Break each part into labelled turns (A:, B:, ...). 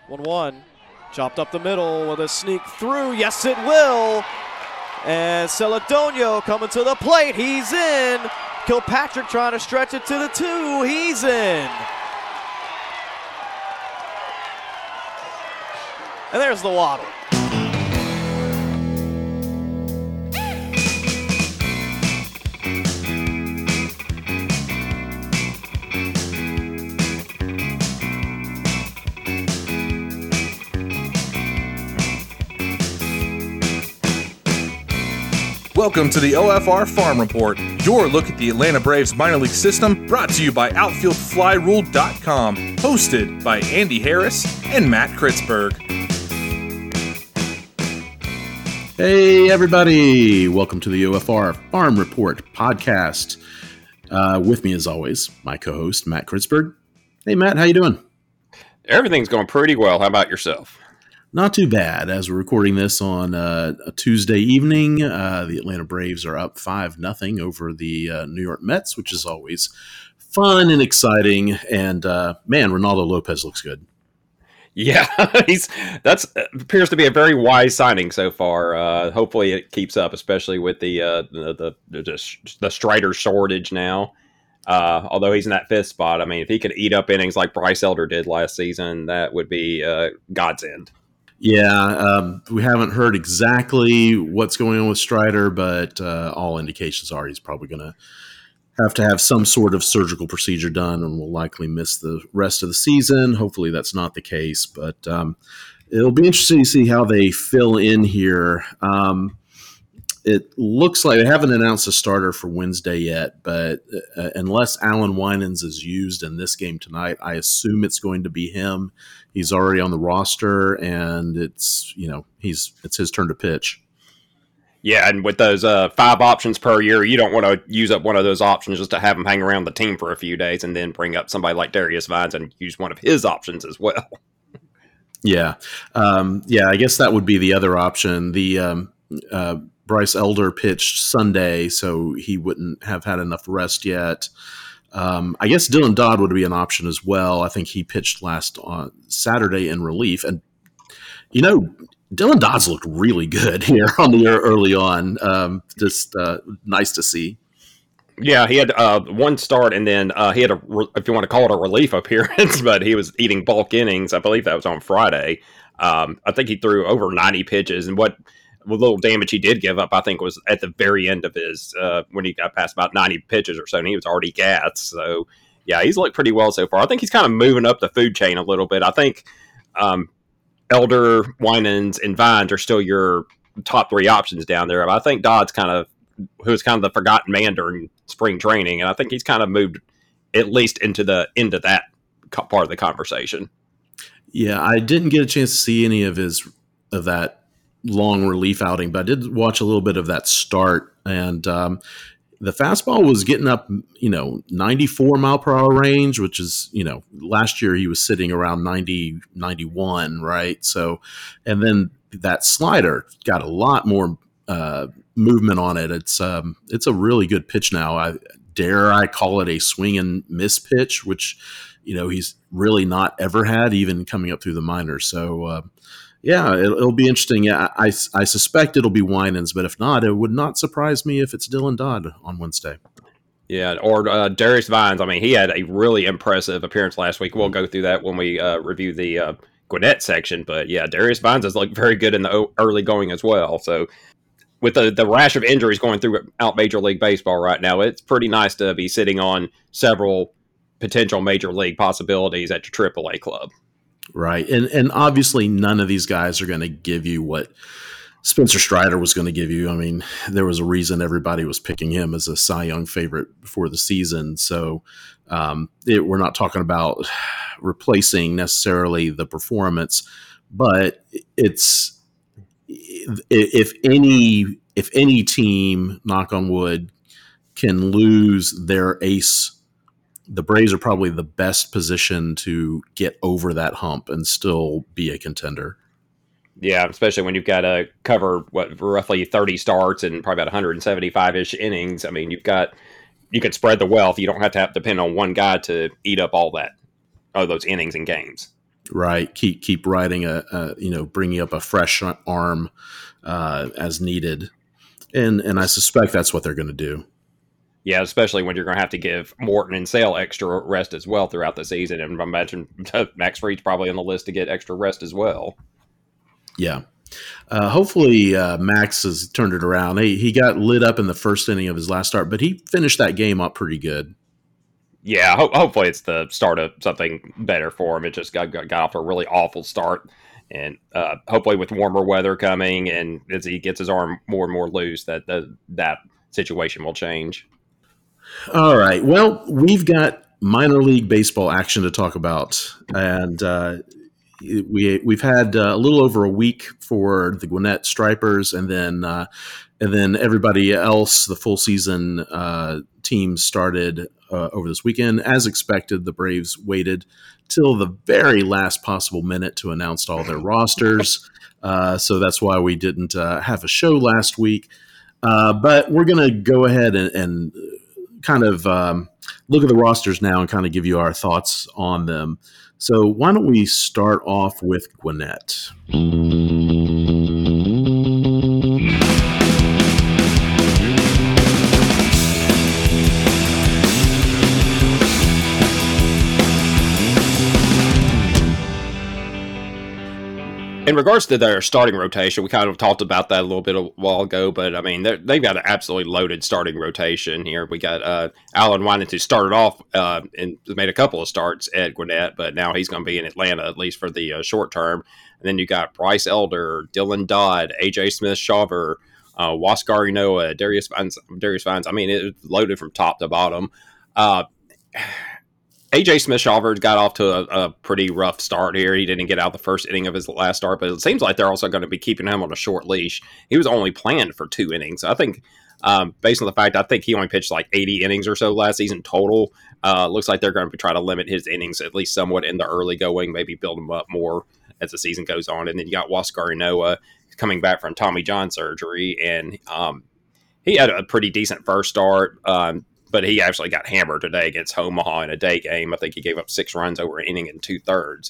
A: 1-1. Chopped up the middle. Will this sneak through? Yes, it will. And Celedonio coming to the plate. He's in. Kilpatrick trying to stretch it to the 2. He's in. And there's the waddle.
B: Welcome to the OFR Farm Report, your look at the Atlanta Braves minor league system, brought to you by OutfieldFlyRule.com, hosted by Andy Harris and Matt Kritzberg.
C: Hey everybody, welcome to the OFR Farm Report podcast. With me as always, my co-host Matt Kritzberg. Hey Matt, how you doing?
D: Everything's going pretty well. How about yourself?
C: Not too bad. As we're recording this on a Tuesday evening, the Atlanta Braves are up 5-0 over the New York Mets, which is always fun and exciting. And man, Ronaldo Lopez looks good.
D: Yeah, that appears to be a very wise signing so far. Hopefully, it keeps up, especially with the Strider shortage now. Although he's in that fifth spot, I mean, if he could eat up innings like Bryce Elder did last season, that would be God's end.
C: Yeah, we haven't heard exactly what's going on with Strider, but all indications are he's probably going to have some sort of surgical procedure done and will likely miss the rest of the season. Hopefully that's not the case, but it'll be interesting to see how they fill in here. It looks like they haven't announced a starter for Wednesday yet, but unless Alan Winans is used in this game tonight, I assume it's going to be him. He's already on the roster, and it's his turn to pitch.
D: Yeah, and with those 5 options per year, you don't want to use up one of those options just to have him hang around the team for a few days and then bring up somebody like Darius Vines and use one of his options as well.
C: Yeah. I guess that would be the other option. The Bryce Elder pitched Sunday, so he wouldn't have had enough rest yet. I guess Dylan Dodd would be an option as well. I think he pitched last on Saturday in relief. And, Dylan Dodd's looked really good here on the air early on. Just nice to see.
D: Yeah, he had one start, and then he had if you want to call it a relief appearance, but he was eating bulk innings. I believe that was on Friday. I think he threw over 90 pitches, and what little damage he did give up, I think, was at the very end of his when he got past about 90 pitches or so, and he was already gassed. So, yeah, he's looked pretty well so far. I think he's kind of moving up the food chain a little bit. I think Elder, Winans, and Vines are still your top 3 options down there. I think Dodd's who's kind of the forgotten man during spring training, and I think he's kind of moved at least into that part of the conversation.
C: Yeah, I didn't get a chance to see any of that long relief outing, but I did watch a little bit of that start, and the fastball was getting up, 94 mile per hour range, which is, last year he was sitting around 90, 91, right? So, and then that slider got a lot more movement on it. It's a really good pitch now. I call it a swing and miss pitch, which, he's really not ever had, even coming up through the minors. So, yeah, it'll be interesting. Yeah, I suspect it'll be Winans, but if not, it would not surprise me if it's Dylan Dodd on Wednesday.
D: Yeah, or Darius Vines. I mean, he had a really impressive appearance last week. We'll go through that when we review the Gwinnett section. But, yeah, Darius Vines has looked very good in the early going as well. So, with the rash of injuries going throughout Major League Baseball right now, it's pretty nice to be sitting on several potential Major League possibilities at your AAA club.
C: Right. And obviously none of these guys are going to give you what Spencer Strider was going to give you. I mean, there was a reason everybody was picking him as a Cy Young favorite before the season. So we're not talking about replacing necessarily the performance, but it's if any team, knock on wood, can lose their ace, the Braves are probably the best position to get over that hump and still be a contender.
D: Yeah, especially when you've got to cover roughly 30 starts and probably about 175-ish innings. I mean, you could spread the wealth. You don't have to depend on one guy to eat up all those innings and games.
C: Right. Keep riding bringing up a fresh arm as needed. And I suspect that's what they're going to do.
D: Yeah, especially when you're going to have to give Morton and Sale extra rest as well throughout the season. And I imagine Max Fried's probably on the list to get extra rest as well.
C: Yeah. Hopefully Max has turned it around. He got lit up in the first inning of his last start, but he finished that game up pretty good.
D: Yeah, hopefully it's the start of something better for him. It just got off to a really awful start. And hopefully with warmer weather coming and as he gets his arm more and more loose, that situation will change.
C: All right. Well, we've got minor league baseball action to talk about. And we've had a little over a week for the Gwinnett Stripers, and then everybody else, the full season teams started over this weekend. As expected, the Braves waited till the very last possible minute to announce all their rosters. So that's why we didn't have a show last week. But we're going to go ahead and kind of look at the rosters now and kind of give you our thoughts on them. So why don't we start off with Gwinnett?
D: In regards to their starting rotation, we kind of talked about that a little bit a while ago, but I mean, they've got an absolutely loaded starting rotation here. We got Alan Winans, who started off and made a couple of starts at Gwinnett, but now he's going to be in Atlanta, at least for the short term. And then you got Bryce Elder, Dylan Dodd, AJ Smith-Shawver, Huascar Ynoa, Darius Vines. I mean, it's loaded from top to bottom. AJ Smith-Shawver got off to a pretty rough start here. He didn't get out the first inning of his last start, but it seems like they're also going to be keeping him on a short leash. He was only planned for 2 innings. I think, based on the fact, I think he only pitched like 80 innings or so last season total. Looks like they're going to try to limit his innings at least somewhat in the early going, maybe build him up more as the season goes on. And then you got Huascar Ynoa coming back from Tommy John surgery, and he had a pretty decent first start. But he actually got hammered today against Omaha in a day game. I think he gave up 6 runs over an inning and 2/3.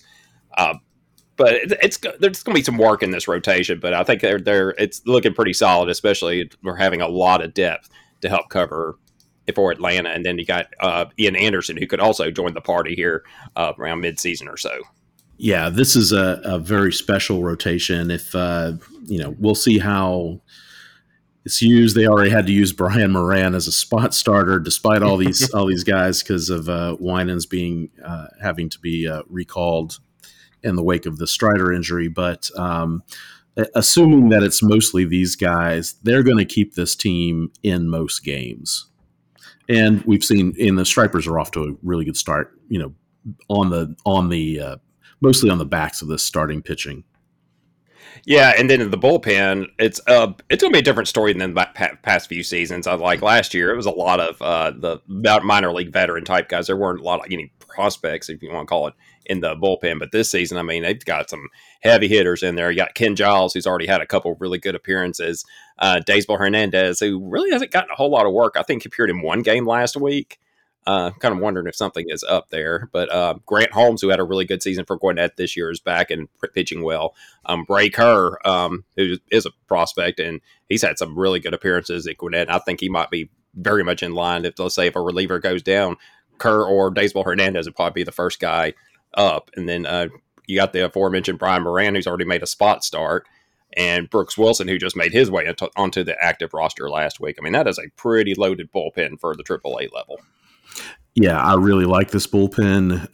D: But there's going to be some work in this rotation. But I think it's looking pretty solid, especially we're having a lot of depth to help cover for Atlanta. And then you got Ian Anderson, who could also join the party here around midseason or so.
C: Yeah, this is a very special rotation. If we'll see how it's used. They already had to use Brian Moran as a spot starter, despite all these guys, because of Winans being having to be recalled in the wake of the Strider injury. But assuming that it's mostly these guys, they're going to keep this team in most games. And we've seen in the Stripers are off to a really good start. On the mostly on the backs of this starting pitching.
D: Yeah, and then in the bullpen, it's going to be a different story than the past few seasons. Like last year, it was a lot of the minor league veteran type guys. There weren't a lot of any prospects, if you want to call it, in the bullpen. But this season, I mean, they've got some heavy hitters in there. You got Ken Giles, who's already had a couple of really good appearances. Daysbel Hernandez, who really hasn't gotten a whole lot of work. I think he appeared in 1 game last week. Kind of wondering if something is up there. But Grant Holmes, who had a really good season for Gwinnett this year, is back and pitching well. Bray Kerr, who is a prospect, and he's had some really good appearances at Gwinnett. I think he might be very much in line. If, let's say, if a reliever goes down, Kerr or Daysbel Hernandez would probably be the first guy up. And then you got the aforementioned Brian Moran, who's already made a spot start, and Brooks Wilson, who just made his way onto the active roster last week. I mean, that is a pretty loaded bullpen for the AAA level.
C: Yeah, I really like this bullpen.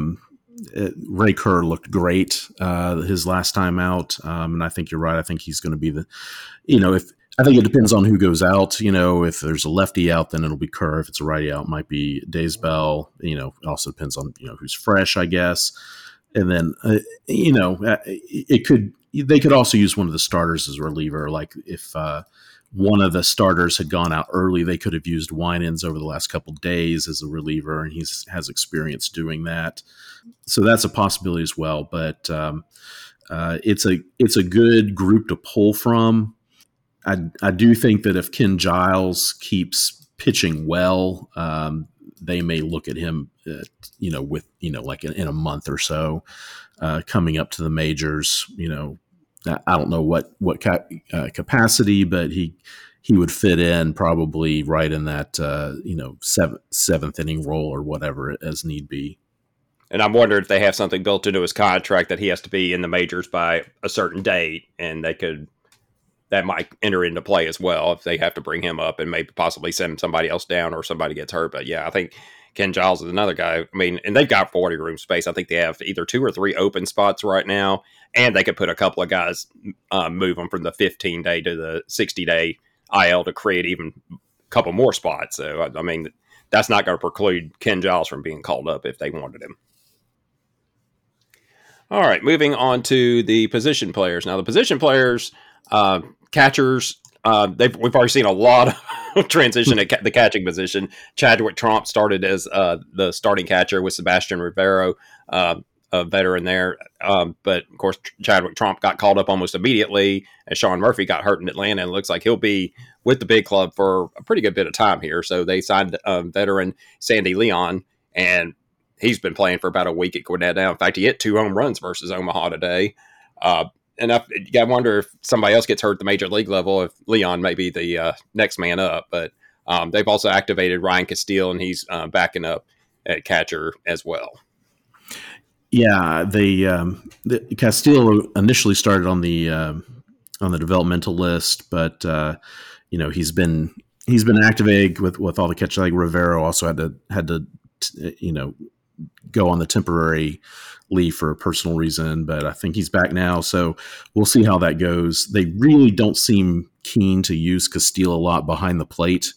C: Ray Kerr looked great his last time out, and I think you're right. I think he's going to be I think it depends on who goes out. If there's a lefty out, then it'll be Kerr. If it's a righty out, it might be Daysbel. It also depends on who's fresh, I guess. And then they could also use one of the starters as a reliever. Like if one of the starters had gone out early, they could have used Winans over the last couple of days as a reliever, and he has experience doing that. So that's a possibility as well. But it's a good group to pull from. I do think that if Ken Giles keeps pitching well, they may look at him, like in a month or so. coming up to the majors. I don't know what capacity, but he would fit in probably right in that seventh inning role or whatever as need be.
D: And I'm wondering if they have something built into his contract that he has to be in the majors by a certain date, and that might enter into play as well if they have to bring him up and maybe possibly send somebody else down or somebody gets hurt. But yeah, I think Ken Giles is another guy. I mean, and they've got 40 room space. I think they have either 2 or 3 open spots right now, and they could put a couple of guys, move them from the 15-day to the 60-day IL to create even a couple more spots. So, I mean, that's not going to preclude Ken Giles from being called up if they wanted him. All right, moving on to the position players. Now, the position players, catchers, we've already seen a lot of transition at the catching position. Chadwick Tromp started as the starting catcher with Sebastian Rivero, a veteran there. But, of course, Chadwick Tromp got called up almost immediately as Sean Murphy got hurt in Atlanta. And it looks like he'll be with the big club for a pretty good bit of time here. So they signed veteran Sandy Leon, and he's been playing for about a week at Gwinnett now. In fact, he hit 2 home runs versus Omaha today. And I wonder if somebody else gets hurt at the major league level, if Leon may be the next man up. But they've also activated Ryan Castile, and he's backing up at catcher as well.
C: Yeah, the Castile initially started on the developmental list, but he's been activated with all the catch. Like Rivero also had to go on the temporary leave for a personal reason, but I think he's back now. So we'll see how that goes. They really don't seem keen to use Castile a lot behind the plate.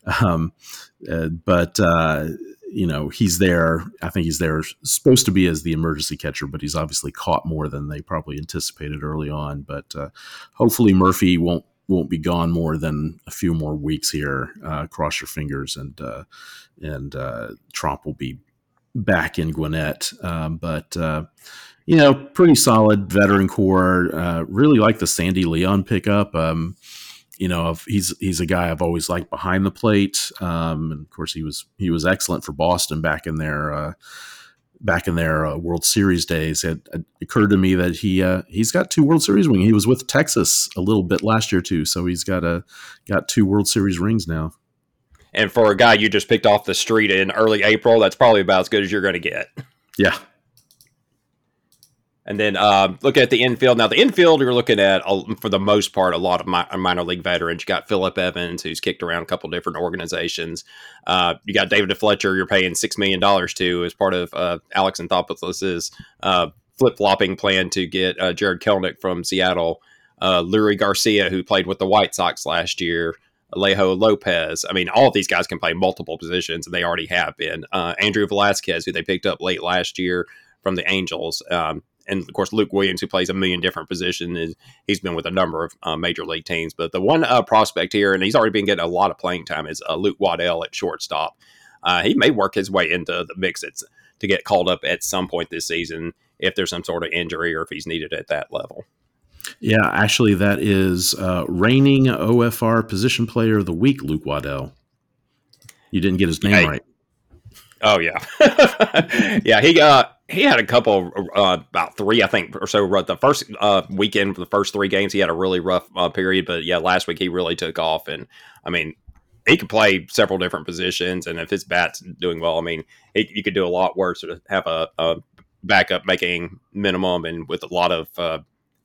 C: But he's there. I think he's there supposed to be as the emergency catcher, but he's obviously caught more than they probably anticipated early on. But hopefully Murphy won't be gone more than a few more weeks here. Cross your fingers, and Tromp will be back in Gwinnett. But pretty solid veteran core. Really like the Sandy Leon pickup. He's a guy I've always liked behind the plate. And of course he was excellent for Boston back in their World Series days. It occurred to me that he's got 2 World Series rings. He was with Texas a little bit last year too, so he's got 2 World Series rings now.
D: And for a guy you just picked off the street in early April, that's probably about as good as you're going to get.
C: Yeah.
D: And then look at the infield. Now, the infield, you're looking at, for the most part, a lot of minor league veterans. You got Phillip Evans, who's kicked around a couple different organizations. You got David Fletcher, you're paying $6 million to as part of Alex Anthopoulos' flip-flopping plan to get Jared Kelenic from Seattle. Lurie Garcia, who played with the White Sox last year. Alejo Lopez. I mean, all of these guys can play multiple positions, and they already have been. Andrew Velasquez, who they picked up late last year from the Angels. And, of course, Luke Williams, who plays a million different positions. He's been with a number of major league teams. But the one prospect here, and he's already been getting a lot of playing time, is Luke Waddell at shortstop. He may work his way into the mix to get called up at some point this season if there's some sort of injury or if he's needed at that level.
C: Yeah, actually, that is reigning OFR position player of the week, Luke Waddell. You didn't get his name right.
D: Oh, yeah. Yeah, he had a couple, about 3, I think, or so. The first weekend for the first 3 games, he had a really rough period. But, yeah, last week he really took off. And, I mean, he could play several different positions. And if his bat's doing well, I mean, you could do a lot worse to have a backup making minimum and with a lot of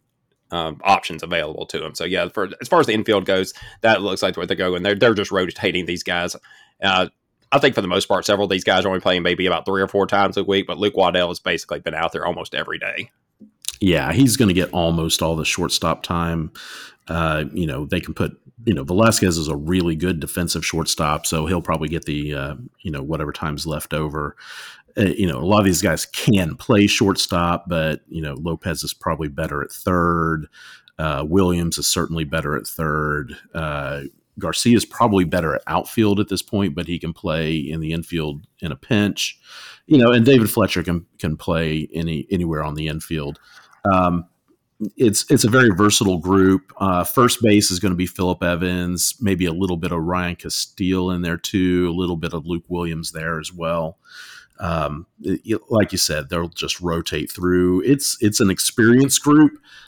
D: options available to him. So yeah, as far as the infield goes, that looks like the way they go, and they're just rotating these guys. I think for the most part, several of these guys are only playing maybe about 3 or 4 times a week, but Luke Waddell has basically been out there almost every day.
C: Yeah, he's going to get almost all the shortstop time. They can put, Velasquez is a really good defensive shortstop, so he'll probably get the, whatever time's left over. A lot of these guys can play shortstop, but, Lopez is probably better at third. Williams is certainly better at third. Garcia is probably better at outfield at this point, but he can play in the infield in a pinch. And David Fletcher can play anywhere on the infield. It's a very versatile group. First base is going to be Phillip Evans, maybe a little bit of Ryan Castile in there too, a little bit of Luke Williams there as well. like you said, they'll just rotate through. It's an experienced group.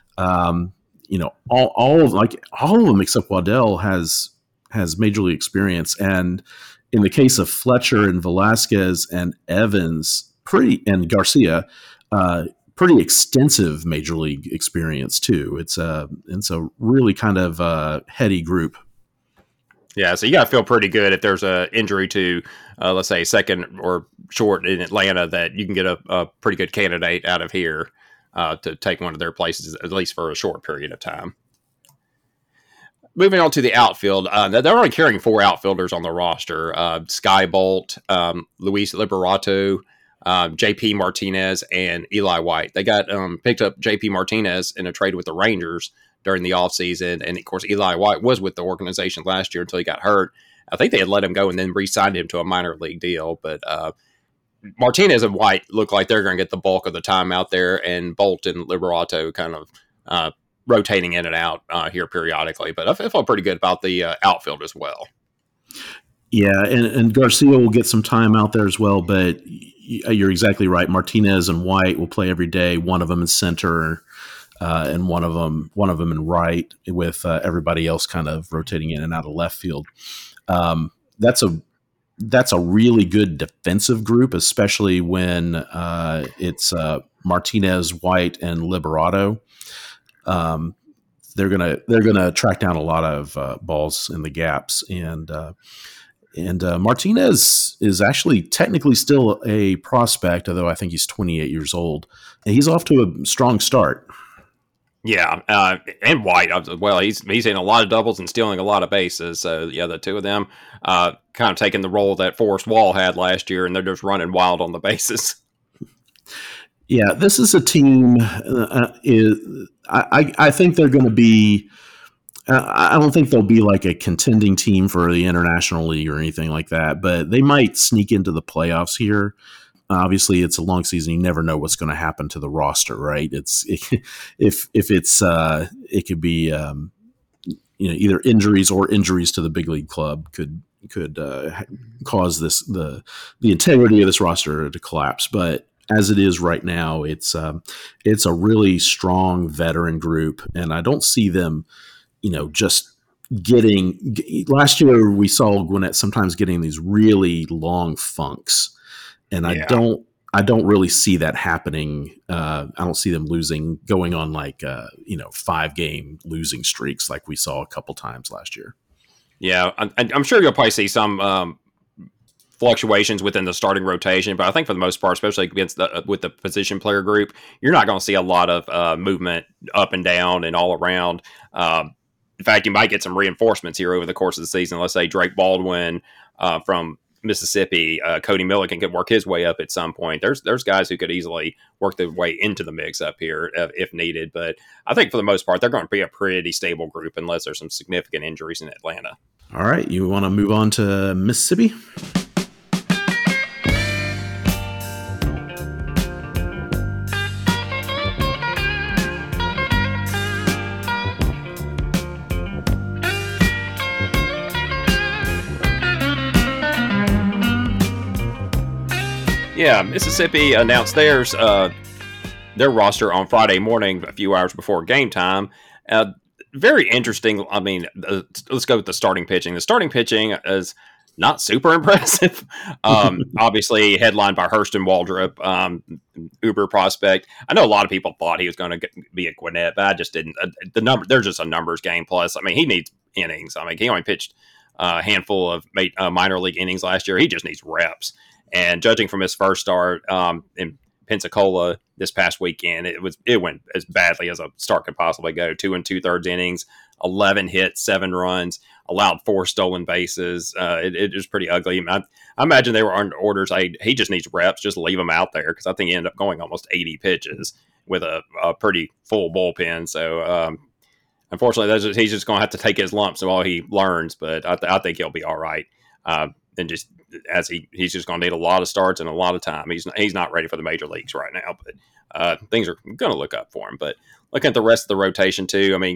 C: All of them except Waddell has major league experience, and in the case of Fletcher and Velasquez and Evans, and Garcia, pretty extensive major league experience too. It's a really kind of heady group.
D: Yeah, so you got to feel pretty good if there's an injury to, let's say, second or short in Atlanta, that you can get a pretty good candidate out of here to take one of their places, at least for a short period of time. Moving on to the outfield, they're only carrying 4 outfielders on the roster. Skye Bolt, Luis Liberato, JP Martinez, and Eli White. They got picked up JP Martinez in a trade with the Rangers during the offseason. And, of course, Eli White was with the organization last year until he got hurt. I think they had let him go and then re-signed him to a minor league deal. But Martinez and White look like they're going to get the bulk of the time out there, and Bolt and Liberato kind of rotating in and out here periodically. But I feel pretty good about the outfield as well.
C: Yeah, and Garcia will get some time out there as well, but you're exactly right. Martinez and White will play every day. One of them in center, and one of them in right, with everybody else kind of rotating in and out of left field. That's a really good defensive group, especially when it's Martinez, White, and Liberato. They're gonna track down a lot of balls in the gaps, and Martinez is actually technically still a prospect, although I think he's 28 years old, and he's off to a strong start.
D: Yeah, and White as well. He's hitting a lot of doubles and stealing a lot of bases. So yeah, the two of them kind of taking the role that Forrest Wall had last year, and they're just running wild on the bases.
C: Yeah, this is a team. I think they're going to be. I don't think they'll be like a contending team for the International League or anything like that, but they might sneak into the playoffs here. Obviously, it's a long season. You never know what's going to happen to the roster, right? It could be either injuries or injuries to the big league club could cause the integrity of this roster to collapse. But as it is right now, it's a really strong veteran group, and I don't see them, just getting. Last year we saw Gwinnett sometimes getting these really long funks. And I don't really see that happening. I don't see them going on like 5-game losing streaks like we saw a couple times last year.
D: Yeah, I'm sure you'll probably see some fluctuations within the starting rotation, but I think for the most part, especially against with the position player group, you're not going to see a lot of movement up and down and all around. In fact, you might get some reinforcements here over the course of the season. Let's say Drake Baldwin from Mississippi, Cody Milliken could work his way up at some point. There's guys who could easily work their way into the mix up here if needed. But I think for the most part, they're going to be a pretty stable group unless there's some significant injuries in Atlanta.
C: All right. You want to move on to Mississippi?
D: Yeah, Mississippi announced their roster on Friday morning, a few hours before game time. Very interesting. I mean, let's go with the starting pitching. The starting pitching is not super impressive. Obviously, headlined by Hurston Waldrop, uber prospect. I know a lot of people thought he was going to be at Gwinnett, but I just didn't. There's just a numbers game. Plus, I mean, he needs innings. I mean, he only pitched a handful of minor league innings last year. He just needs reps. And judging from his first start in Pensacola this past weekend, it went as badly as a start could possibly go. 2 2/3 innings, 11 hits, 7 runs, allowed 4 stolen bases. It was pretty ugly. I imagine they were under orders. He just needs reps. Just leave him out there, because I think he ended up going almost 80 pitches with a pretty full bullpen. So unfortunately, he's just going to have to take his lumps while he learns. But I think he'll be all right. And just as he's just going to need a lot of starts and a lot of time. He's not ready for the major leagues right now, but things are going to look up for him. But looking at the rest of the rotation too, I mean, you got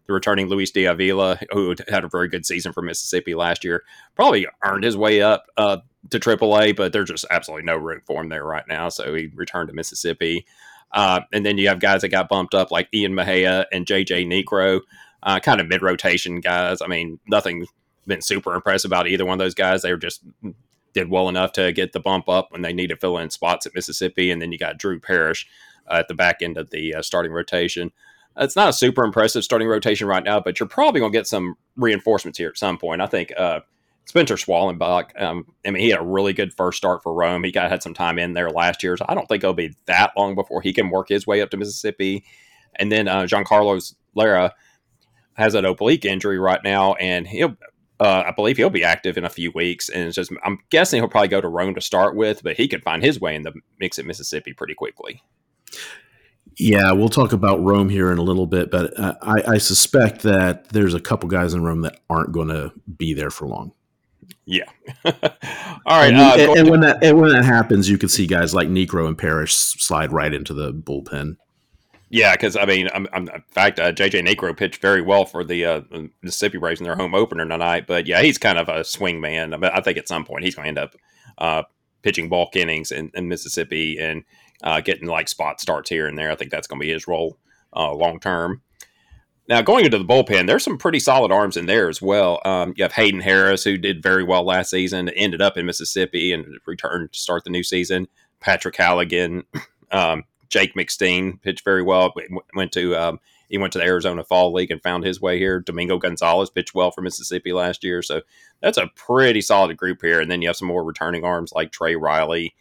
D: returning Luis de Avila, who had a very good season for Mississippi last year, probably earned his way up to AAA, but there's just absolutely no room for him there right now. So he returned to Mississippi. And then you have guys that got bumped up like Ian Mejia and JJ Negro, kind of mid-rotation guys. I mean, nothing been super impressive about either one of those guys. They were just did well enough to get the bump up when they need to fill in spots at Mississippi. And then you got Drew Parrish at the back end of the starting rotation. It's not a super impressive starting rotation right now, but you're probably going to get some reinforcements here at some point. I think Spencer Schwallenbach, I mean, he had a really good first start for Rome. He had some time in there last year, so I don't think it'll be that long before he can work his way up to Mississippi. And then Giancarlo Lara has an oblique injury right now, and I believe he'll be active in a few weeks. And it's just, I'm guessing he'll probably go to Rome to start with, but he could find his way in the mix at Mississippi pretty quickly.
C: Yeah, we'll talk about Rome here in a little bit, but I suspect that there's a couple guys in Rome that aren't going to be there for long.
D: Yeah. All right.
C: And when that happens, you can see guys like Negro and Parrish slide right into the bullpen.
D: Yeah, because I mean, in fact, JJ Negro pitched very well for the Mississippi Braves in their home opener tonight. But yeah, he's kind of a swing man. I think at some point he's going to end up pitching bulk innings in Mississippi and getting like spot starts here and there. I think that's going to be his role long term. Now, going into the bullpen, there's some pretty solid arms in there as well. You have Hayden Harris, who did very well last season, ended up in Mississippi and returned to start the new season. Patrick Halligan, Jake McSteen pitched very well. He went to the Arizona Fall League and found his way here. Domingo Gonzalez pitched well for Mississippi last year. So that's a pretty solid group here. And then you have some more returning arms like Trey Riley.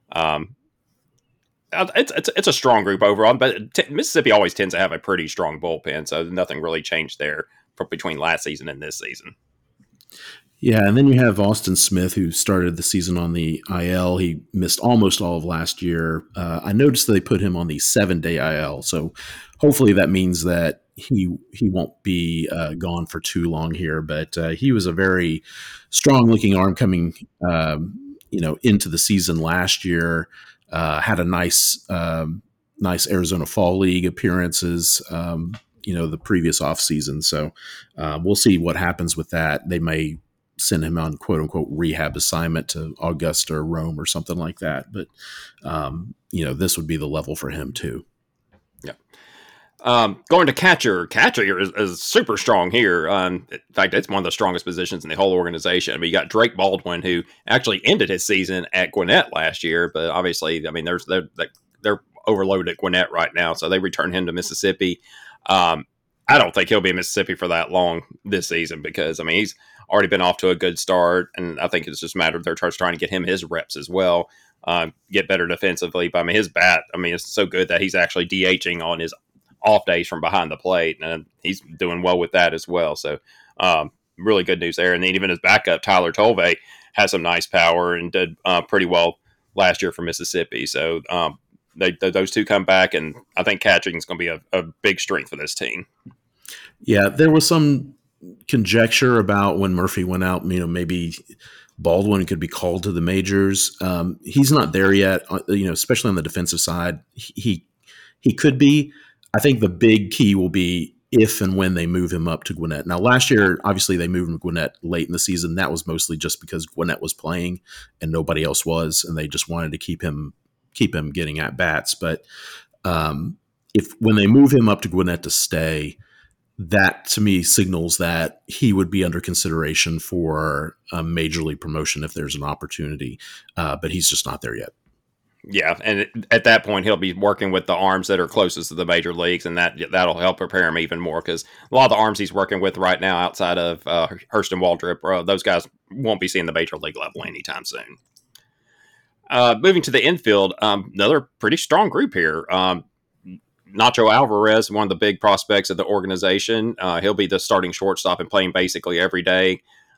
D: It's a strong group overall, but Mississippi always tends to have a pretty strong bullpen, so nothing really changed there between last season and this season.
C: Yeah, and then you have Austin Smith, who started the season on the IL. He missed almost all of last year. I noticed they put him on the 7-day IL, so hopefully that means that he won't be gone for too long here. But he was a very strong-looking arm coming into the season last year. Had a nice Arizona Fall League appearances, the previous offseason. So we'll see what happens with that. They may send him on quote unquote rehab assignment to Augusta or Rome or something like that. But, this would be the level for him too.
D: Yeah. Going to catcher. Catcher is super strong here. In fact, it's one of the strongest positions in the whole organization. I mean, you got Drake Baldwin, who actually ended his season at Gwinnett last year, but obviously, I mean, they're overloaded at Gwinnett right now, so they return him to Mississippi. I don't think he'll be in Mississippi for that long this season because, I mean, he's already been off to a good start, and I think it's just a matter of they're trying to get him his reps as well, get better defensively. But, I mean, his bat, it's so good that he's actually DHing on his off days from behind the plate, and he's doing well with that as well. So really good news there. And then even his backup, Tyler Tolve, has some nice power and did pretty well last year for Mississippi. So those two come back, and I think catching is going to be a big strength for this team.
C: Yeah, there was some conjecture about when Murphy went out, maybe Baldwin could be called to the majors. He's not there yet, especially on the defensive side. He could be. I think the big key will be if and when they move him up to Gwinnett. Now, last year, obviously, they moved him to Gwinnett late in the season. That was mostly just because Gwinnett was playing and nobody else was, and they just wanted to keep him getting at bats. But when they move him up to Gwinnett to stay, that to me signals that he would be under consideration for a major league promotion if there's an opportunity. But he's just not there yet.
D: Yeah, and at that point, he'll be working with the arms that are closest to the major leagues, and that'll help prepare him even more because a lot of the arms he's working with right now outside of Hurston Waldrop, those guys won't be seeing the major league level anytime soon. Moving to the infield, another pretty strong group here. Nacho Alvarez, one of the big prospects of the organization. He'll be the starting shortstop and playing basically every day.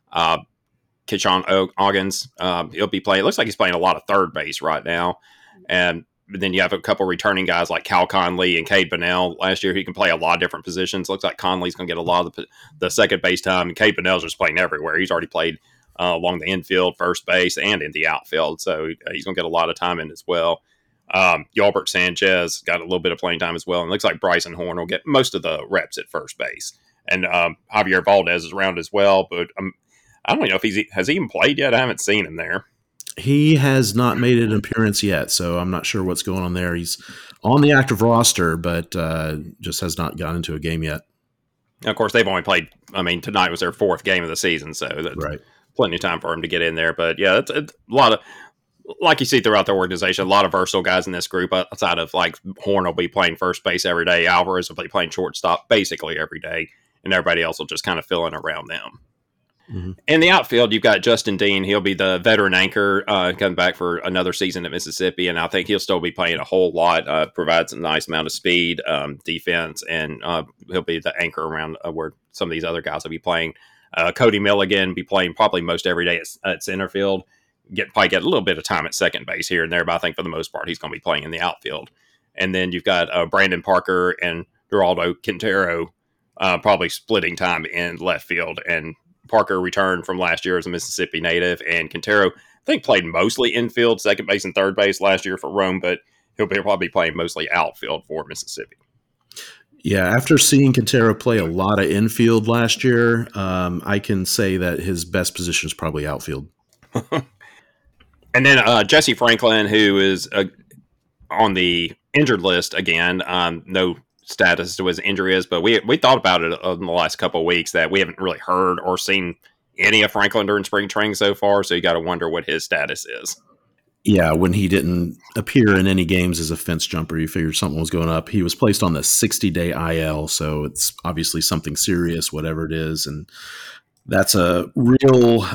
D: Keyshawn Oggins, he'll be playing. It looks like he's playing a lot of third base right now. And then you have a couple returning guys like Cal Conley and Cade Bunnell. Last year, he can play a lot of different positions. Looks like Conley's going to get a lot of the second base time. And Cade Bunnell's just playing everywhere. He's already played along the infield, first base, and in the outfield. So he's going to get a lot of time in as well. Yolbert Sanchez got a little bit of playing time as well. And it looks like Bryson Horn will get most of the reps at first base. and Javier Valdez is around as well. But I don't know if has he even played yet. I haven't seen him there.
C: He has not made an appearance yet, so I'm not sure what's going on there. He's on the active roster, but just has not gotten into a game yet.
D: Of course, they've only played. I mean, tonight was their 4th game of the season, so that's
C: Right.
D: plenty of time for him to get in there. But yeah, it's a lot of, like you see throughout the organization, a lot of versatile guys in this group. Outside of like Horn will be playing first base every day, Alvarez will be playing shortstop basically every day, and everybody else will just kind of fill in around them.
C: Mm-hmm.
D: In the outfield, you've got Justin Dean. He'll be the veteran anchor, coming back for another season at Mississippi, and I think he'll still be playing a whole lot, provides a nice amount of speed, defense, and he'll be the anchor around where some of these other guys will be playing. Cody Milligan be playing probably most every day at center field. Probably get a little bit of time at second base here and there, but I think for the most part, he's going to be playing in the outfield. And then you've got Brandon Parker and Geraldo Quintero probably splitting time in left field, and Parker returned from last year as a Mississippi native, and Quintero, I think, played mostly infield, second base, and third base last year for Rome, but he'll probably playing mostly outfield for Mississippi.
C: Yeah, after seeing Quintero play a lot of infield last year, I can say that his best position is probably outfield.
D: And then Jesse Franklin, who is on the injured list again, no status as to what his injury is, but we thought about it in the last couple of weeks that we haven't really heard or seen any of Franklin during spring training so far, so you got to wonder what his status is.
C: Yeah, when he didn't appear in any games as a fence jumper, you figured something was going up. He was placed on the 60-day IL, so it's obviously something serious, whatever it is, and that's a real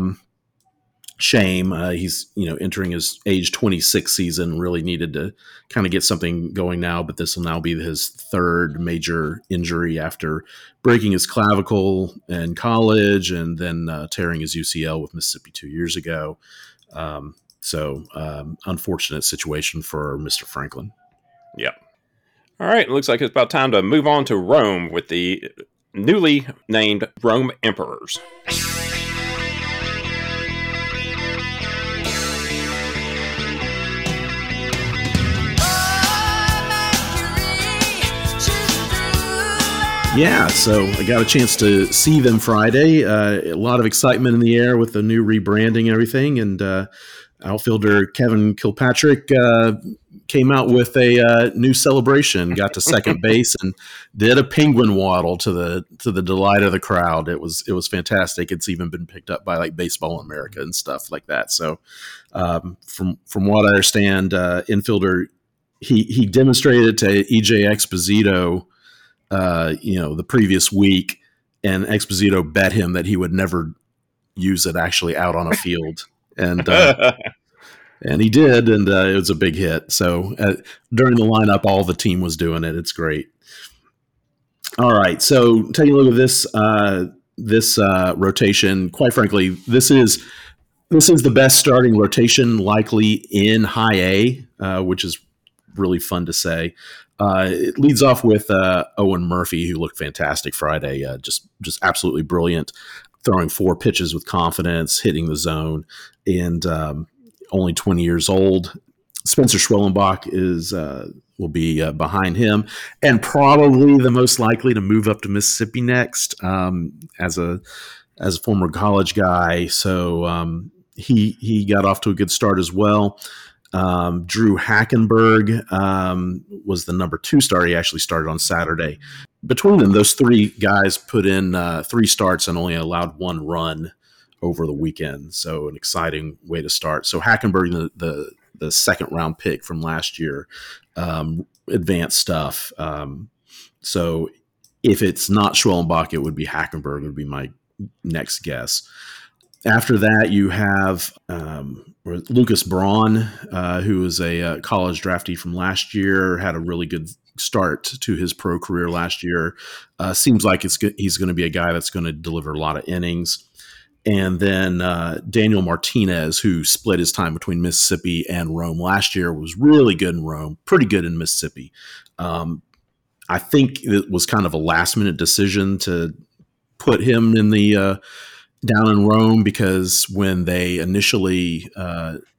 C: shame. He's entering his age 26 season, really needed to kind of get something going now, but this will now be his 3rd major injury after breaking his clavicle in college and then tearing his UCL with Mississippi 2 years ago. So unfortunate situation for Mr. Franklin.
D: Yep. All right, it looks like it's about time to move on to Rome with the newly named Rome Emperors.
C: Yeah, so I got a chance to see them Friday. A lot of excitement in the air with the new rebranding and everything. And outfielder Kevin Kilpatrick came out with a new celebration, got to second base and did a penguin waddle to the delight of the crowd. It was fantastic. It's even been picked up by like Baseball America and stuff like that. So from what I understand, infielder he demonstrated it to EJ Exposito the previous week, and Exposito bet him that he would never use it actually out on a field. And he did, and it was a big hit. So during the lineup, all the team was doing it. It's great. All right, so taking a look at this rotation, quite frankly, this is the best starting rotation likely in High A, which is really fun to say. It leads off with Owen Murphy, who looked fantastic Friday, just absolutely brilliant, throwing 4 pitches with confidence, hitting the zone, and only 20 years old. Spencer Schwellenbach will be behind him, and probably the most likely to move up to Mississippi next as a former college guy. So he got off to a good start as well. Drew Hackenberg was the number 2 starter. He actually started on Saturday. Between them, those 3 guys put in 3 starts and only allowed 1 run over the weekend. So an exciting way to start. So Hackenberg, the second round pick from last year, advanced stuff. So if it's not Schwellenbach, it would be Hackenberg would be my next guess. After that, you have Lucas Braun, who is a college draftee from last year, had a really good start to his pro career last year. Seems like he's going to be a guy that's going to deliver a lot of innings. And then Daniel Martinez, who split his time between Mississippi and Rome last year, was really good in Rome, pretty good in Mississippi. I think it was kind of a last-minute decision to put him in the down in Rome, because when they initially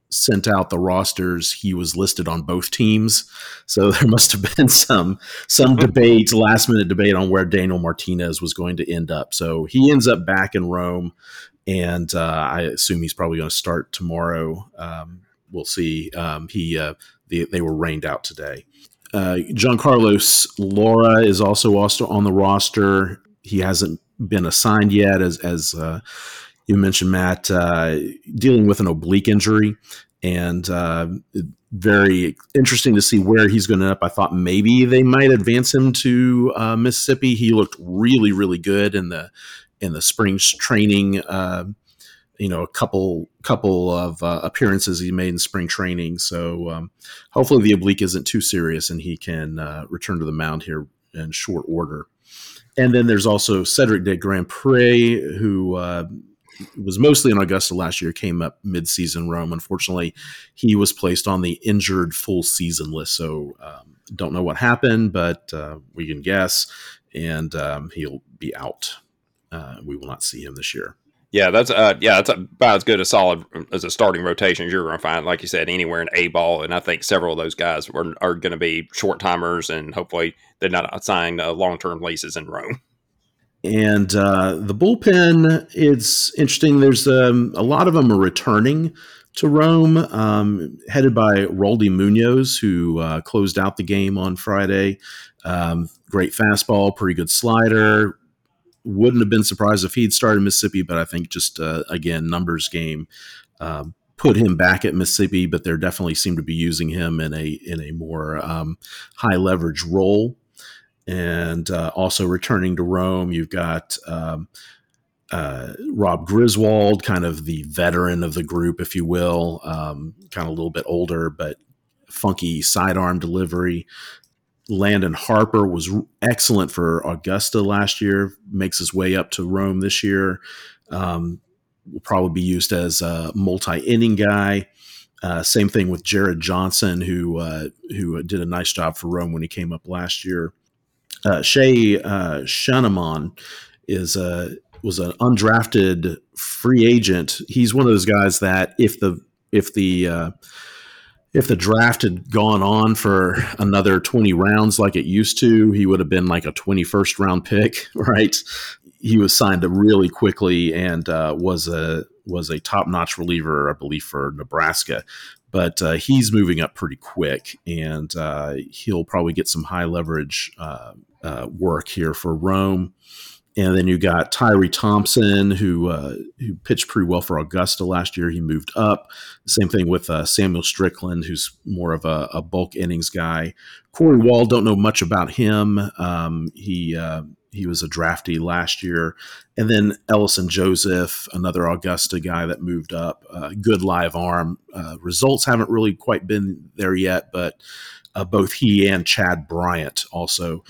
C: sent out the rosters, he was listed on both teams. So there must have been some debate, last minute debate on where Daniel Martinez was going to end up. So he ends up back in Rome, and I assume he's probably going to start tomorrow. We'll see. They were rained out today. Giancarlos Laura is also on the roster. He hasn't been assigned yet, as you mentioned, Matt, dealing with an oblique injury, and very interesting to see where he's going to end up. I thought maybe they might advance him to Mississippi. He looked really, really good in the spring training. A couple of appearances he made in spring training. So hopefully the oblique isn't too serious and he can return to the mound here in short order. And then there's also Cedric de Grandpré, who was mostly in Augusta last year, came up mid-season Rome. Unfortunately, he was placed on the injured full season list. So don't know what happened, but we can guess. And he'll be out. We will not see him this year.
D: Yeah, that's about as good a solid as a starting rotation as you're going to find, like you said, anywhere in A-ball. And I think several of those guys are going to be short-timers, and hopefully they're not signed long-term leases in Rome.
C: And the bullpen, it's interesting. There's a lot of them are returning to Rome, headed by Roldy Munoz, who closed out the game on Friday. Great fastball, pretty good slider. Wouldn't have been surprised if he'd started Mississippi, but I think just, again, numbers game put him back at Mississippi, but they definitely seem to be using him in a more high leverage role. And also returning to Rome, you've got Rob Griswold, kind of the veteran of the group, if you will, kind of a little bit older, but funky sidearm delivery. Landon Harper was excellent for Augusta last year, makes his way up to Rome this year. Will probably be used as a multi-inning guy. Same thing with Jared Johnson, who did a nice job for Rome when he came up last year. Shea Shunaman was an undrafted free agent. He's one of those guys that if the draft had gone on for another 20 rounds like it used to, he would have been like a 21st round pick, right? He was signed really quickly and was a top-notch reliever, I believe, for Nebraska. But he's moving up pretty quick, and he'll probably get some high leverage work here for Rome. And then you got Tyree Thompson, who pitched pretty well for Augusta last year. He moved up. Same thing with Samuel Strickland, who's more of a bulk innings guy. Corey Wall, don't know much about him. He was a draftee last year. And then Ellison Joseph, another Augusta guy that moved up. Good live arm. Results haven't really quite been there yet, but both he and Chad Bryant also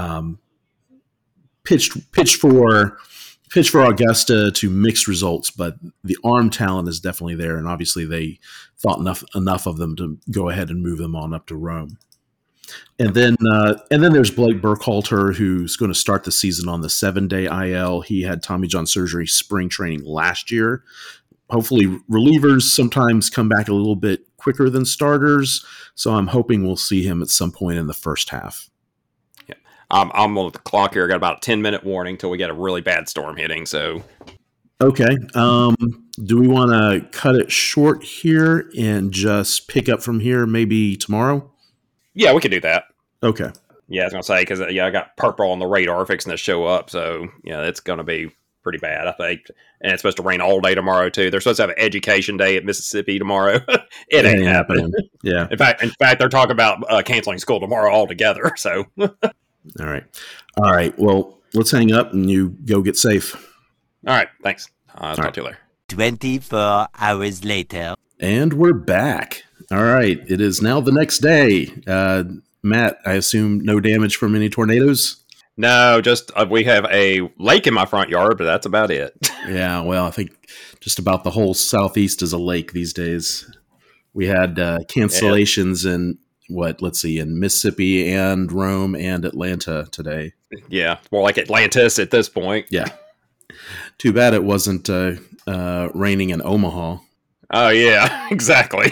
C: pitched for Augusta to mixed results, but the arm talent is definitely there, and obviously they thought enough of them to go ahead and move them on up to Rome. And then there's Blake Burkhalter, who's going to start the season on the 7-day IL. He had Tommy John surgery spring training last year. Hopefully relievers sometimes come back a little bit quicker than starters, so I'm hoping we'll see him at some point in the first half.
D: I'm on the clock here. I got about a 10-minute warning till we get a really bad storm hitting. So,
C: okay. Do we want to cut it short here and just pick up from here maybe tomorrow?
D: Yeah, we could do that.
C: Okay.
D: Yeah, I was gonna say because I got purple on the radar fixing to show up. So it's gonna be pretty bad, I think. And it's supposed to rain all day tomorrow too. They're supposed to have an education day at Mississippi tomorrow. It ain't happening.
C: Yeah.
D: In fact, they're talking about canceling school tomorrow altogether. So.
C: All right. Well, let's hang up and you go get safe.
D: All right. Thanks. I'll talk to you later.
E: 24 hours later.
C: And we're back. All right. It is now the next day. Matt, I assume no damage from any tornadoes?
D: No, just we have a lake in my front yard, but that's about it.
C: Yeah. Well, I think just about the whole Southeast is a lake these days. We had cancellations in in Mississippi and Rome and Atlanta today.
D: Yeah, more like Atlantis at this point.
C: Yeah. Too bad it wasn't raining in Omaha.
D: Oh yeah, exactly.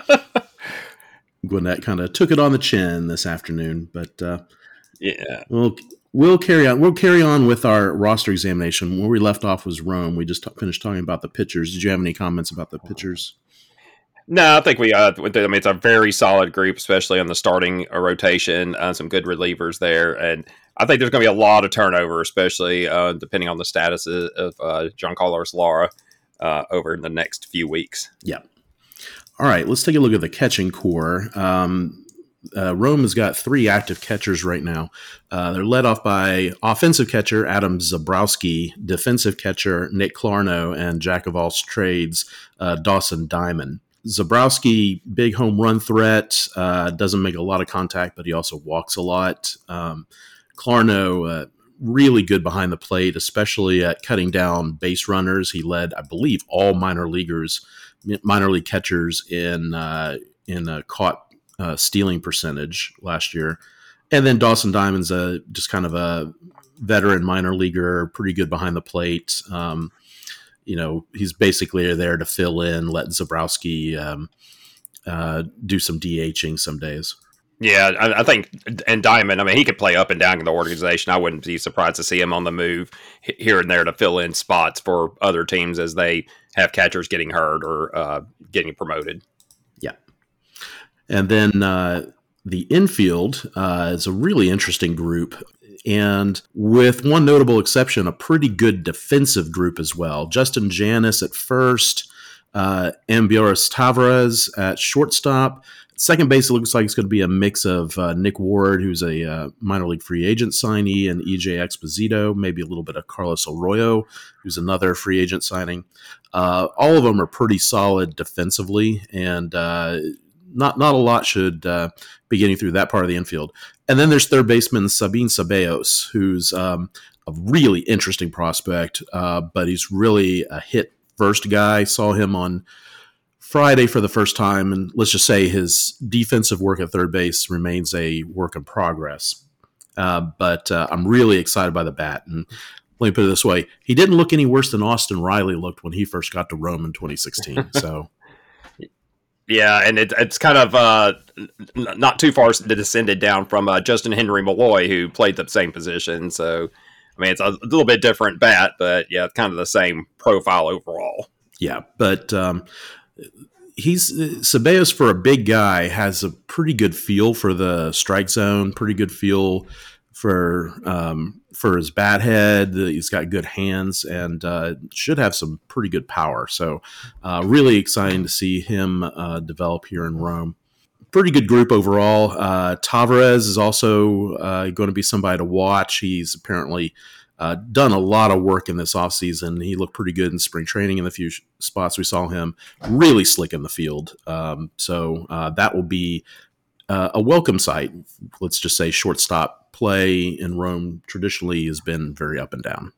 C: Gwinnett kind of took it on the chin this afternoon, but
D: Yeah.
C: we'll carry on. We'll carry on with our roster examination. Where we left off was Rome. We just finished talking about the pitchers. Did you have any comments about the pitchers?
D: No, I think we. I mean, it's a very solid group, especially on the starting rotation. Some good relievers there, and I think there's going to be a lot of turnover, especially depending on the status of John Carlos Lara over the next few weeks.
C: Yeah. All right, let's take a look at the catching core. Rome has got 3 active catchers right now. They're led off by offensive catcher Adam Zabrowski, defensive catcher Nick Clarno, and jack of all trades Dawson Diamond. Zabrowski, big home run threat, doesn't make a lot of contact, but he also walks a lot. Clarno, really good behind the plate, especially at cutting down base runners. He led, I believe, all minor league catchers in caught stealing percentage last year. And then Dawson Diamond's just kind of a veteran minor leaguer, pretty good behind the plate. He's basically there to fill in, let Zabrowski do some DHing some days.
D: Yeah, I think, and Diamond, I mean, he could play up and down in the organization. I wouldn't be surprised to see him on the move here and there to fill in spots for other teams as they have catchers getting hurt or getting promoted.
C: Yeah. And then the infield is a really interesting group. And with one notable exception, a pretty good defensive group as well. Justin Janis at first, Ambioris Tavares at shortstop. Second base, it looks like it's going to be a mix of Nick Ward, who's a minor league free agent signee, and EJ Exposito, maybe a little bit of Carlos Arroyo, who's another free agent signing. All of them are pretty solid defensively, and not a lot should be getting through that part of the infield. And then there's third baseman Sabin Ceballos, who's a really interesting prospect, but he's really a hit first guy. Saw him on Friday for the first time, and let's just say his defensive work at third base remains a work in progress. But I'm really excited by the bat. And let me put it this way. He didn't look any worse than Austin Riley looked when he first got to Rome in 2016. So,
D: yeah, and it's kind of not too far descended down from Justin Henry Malloy, who played the same position. So, I mean, it's a little bit different bat, but yeah, kind of the same profile overall.
C: Yeah, but Ceballos, for a big guy, has a pretty good feel for the strike zone, pretty good feel for his bat head. He's got good hands and should have some pretty good power. So really exciting to see him develop here in Rome. Pretty good group overall. Tavares is also going to be somebody to watch. He's apparently done a lot of work in this offseason. He looked pretty good in spring training in the few spots we saw him. Really slick in the field. So that will be a welcome sight. Let's just say shortstop play in Rome traditionally has been very up and down.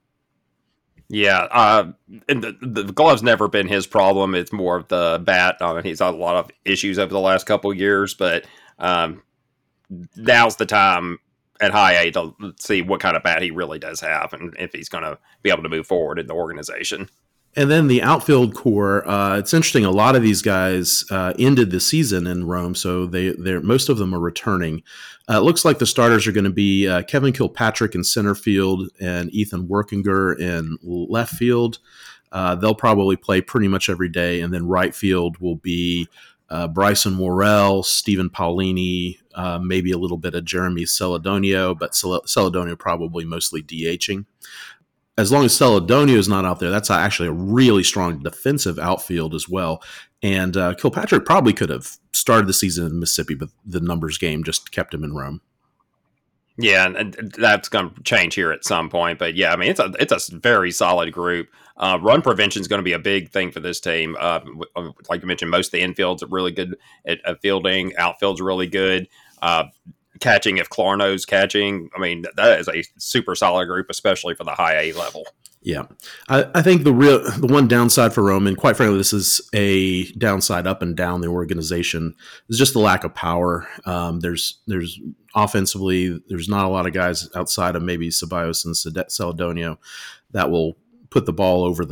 D: Yeah, and the glove's never been his problem. It's more of the bat. He's had a lot of issues over the last couple of years, but now's the time at high A to see what kind of bat he really does have and if he's going to be able to move forward in the organization.
C: And then the outfield core, it's interesting. A lot of these guys ended the season in Rome, so they're most of them are returning. It looks like the starters are going to be Kevin Kilpatrick in center field and Ethan Workinger in left field. They'll probably play pretty much every day. And then right field will be Bryson Morrell, Stephen Paulini, maybe a little bit of Jeremy Celadonio, but Celadonio probably mostly DHing. As long as Celadonio is not out there, that's actually a really strong defensive outfield as well. And Kilpatrick probably could have started the season in Mississippi, but the numbers game just kept him in Rome.
D: Yeah, and that's going to change here at some point. But yeah, I mean, it's a very solid group. Run prevention is going to be a big thing for this team. Like you mentioned, most of the infield's are really good at fielding. Outfield's really good. Catching, if Clarno's catching, I mean, that is a super solid group, especially for the high A level.
C: Yeah. I think the one downside for Rome, and quite frankly, this is a downside up and down the organization, is just the lack of power. There's offensively, there's not a lot of guys outside of maybe Ceballos and Celadonio that will put the ball over the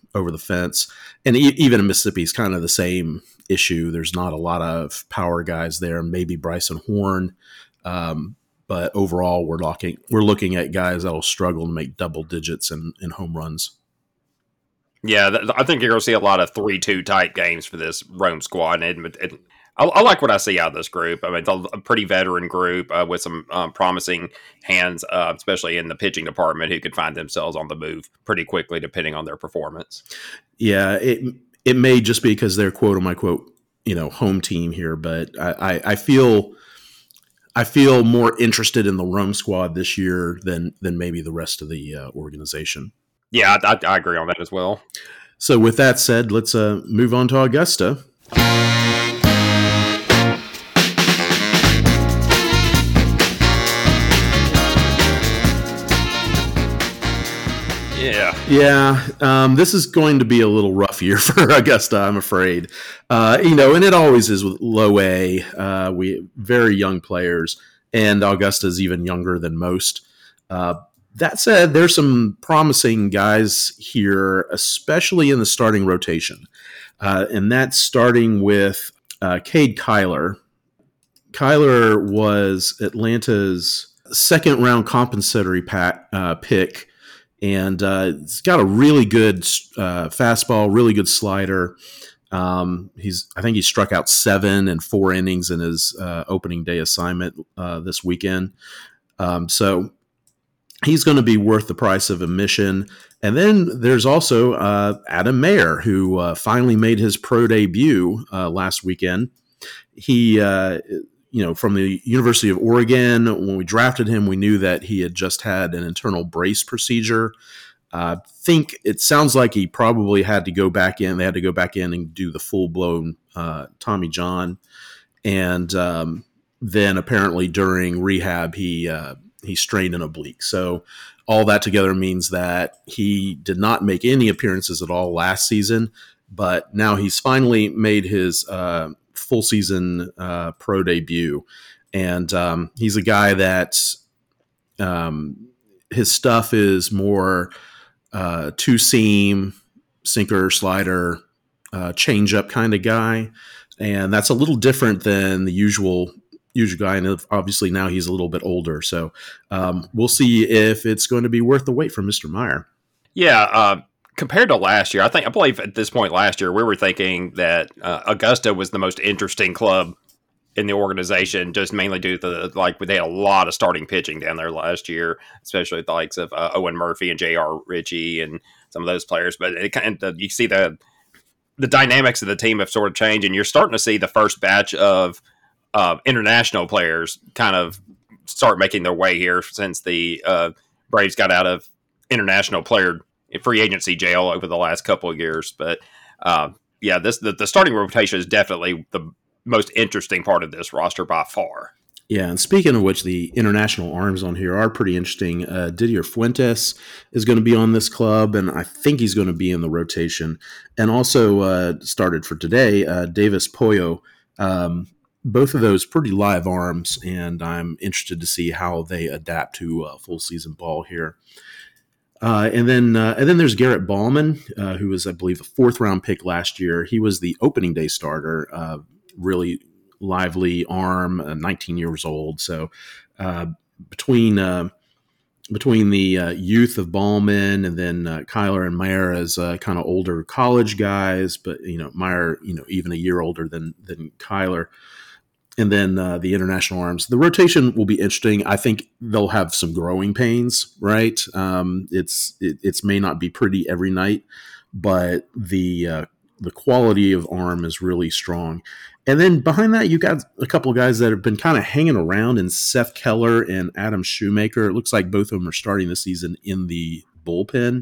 C: over the fence. And even in Mississippi, it's kind of the same issue. There's not a lot of power guys there. Maybe Bryson Horn, but overall, we're looking at guys that'll struggle to make double digits in home runs.
D: Yeah, I think you're going to see a lot of 3-2 type games for this Rome squad. And I like what I see out of this group. I mean, it's a pretty veteran group with some promising hands, especially in the pitching department, who could find themselves on the move pretty quickly, depending on their performance.
C: Yeah, it may just be because they're quote unquote, home team here, but I feel more interested in the Rome squad this year than maybe the rest of the organization.
D: Yeah, I agree on that as well.
C: So with that said, let's move on to Augusta. Yeah. This is going to be a little rough year for Augusta, I'm afraid. And it always is with low A. We very young players, and Augusta is even younger than most. That said, there's some promising guys here, especially in the starting rotation. And that's starting with Cade Kyler. Kyler was Atlanta's second-round compensatory pick, and he's got a really good fastball, really good slider. I think he struck out 7 in 4 innings in his opening day assignment this weekend. So he's going to be worth the price of admission. And then there's also Adam Mayer, who finally made his pro debut last weekend. He, from the University of Oregon, when we drafted him, we knew that he had just had an internal brace procedure. I think it sounds like he probably had to go back in. They had to go back in and do the full-blown Tommy John. And then apparently during rehab, he strained an oblique. So all that together means that he did not make any appearances at all last season, but now he's finally made his full season pro debut. And he's a guy that his stuff is more two-seam, sinker, slider, change-up kind of guy. And that's a little different than the usual guy, and obviously now he's a little bit older. So we'll see if it's going to be worth the wait for Mr. Meyer.
D: Yeah, compared to last year, I believe at this point last year we were thinking that Augusta was the most interesting club in the organization, just mainly due to they had a lot of starting pitching down there last year, especially the likes of Owen Murphy and J.R. Ritchie and some of those players. But you see the dynamics of the team have sort of changed, and you're starting to see the first batch of international players kind of start making their way here since the Braves got out of international player free agency jail over the last couple of years. But the starting rotation is definitely the most interesting part of this roster by far.
C: Yeah, and speaking of which, the international arms on here are pretty interesting. Didier Fuentes is going to be on this club, and I think he's going to be in the rotation. And also started for today, Davis Pollo. Both of those pretty live arms, and I'm interested to see how they adapt to full season ball here. And then there's Garrett Ballman, who was, I believe, a 4th round pick last year. He was the opening day starter, really lively arm, 19 years old. So between the youth of Ballman and then Kyler and Meyer as kind of older college guys, but Meyer, even a year older than Kyler. And then the international arms. The rotation will be interesting. I think they'll have some growing pains, right? It's may not be pretty every night, but the quality of arm is really strong. And then behind that, you got a couple of guys that have been kind of hanging around in Seth Keller and Adam Shoemaker. It looks like both of them are starting the season in the bullpen.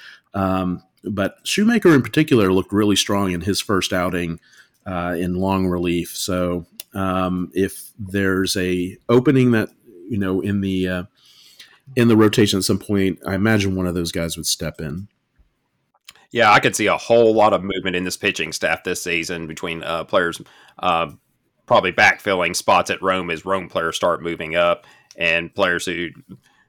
C: But Shoemaker in particular looked really strong in his first outing in long relief. So if there's a opening that, in the rotation at some point, I imagine one of those guys would step in.
D: Yeah, I could see a whole lot of movement in this pitching staff this season between players probably backfilling spots at Rome as Rome players start moving up, and players who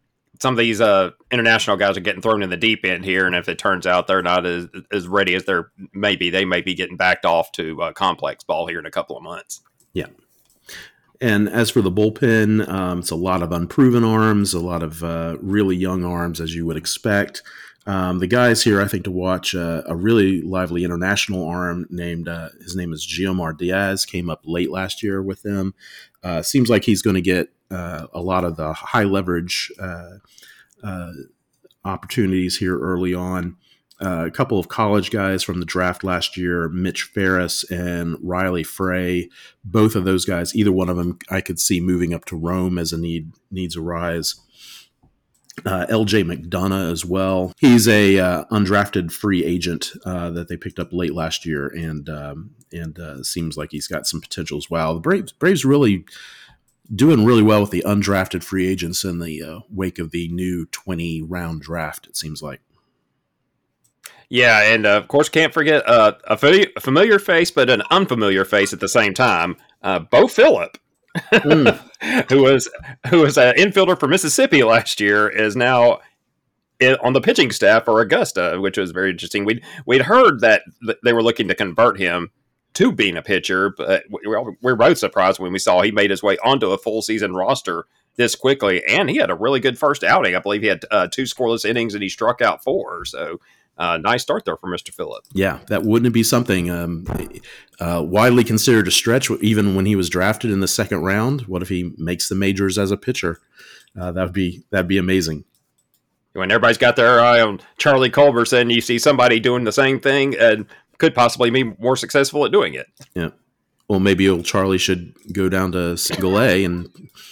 D: some of these international guys are getting thrown in the deep end here, and if it turns out they're not as ready as they may be getting backed off to complex ball here in a couple of months.
C: Yeah. And as for the bullpen, it's a lot of unproven arms, a lot of really young arms, as you would expect. The guys here, I think, to watch a really lively international arm named, his name is Giomar Diaz, came up late last year with them. Seems like he's going to get a lot of the high leverage opportunities here early on. A couple of college guys from the draft last year, Mitch Ferris and Riley Frey. Both of those guys, either one of them, I could see moving up to Rome as a needs arise. LJ McDonough as well. He's a undrafted free agent that they picked up late last year, and seems like he's got some potential as well. The Braves really doing really well with the undrafted free agents in the wake of the new 20-round draft, it seems like.
D: Yeah, and of course, can't forget a familiar face, but an unfamiliar face at the same time. Bo Phillip, who was an infielder for Mississippi last year, is now on the pitching staff for Augusta, which was very interesting. We'd heard that they were looking to convert him to being a pitcher, but we're both surprised when we saw he made his way onto a full season roster this quickly, and he had a really good first outing. I believe he had 2 scoreless innings and he struck out 4. So nice start there for Mr. Phillip.
C: Yeah, that wouldn't be something widely considered a stretch even when he was drafted in the second round. What if he makes the majors as a pitcher? That'd be amazing.
D: When everybody's got their eye on Charlie Culberson, you see somebody doing the same thing and could possibly be more successful at doing it.
C: Yeah. Well, maybe old Charlie should go down to single A and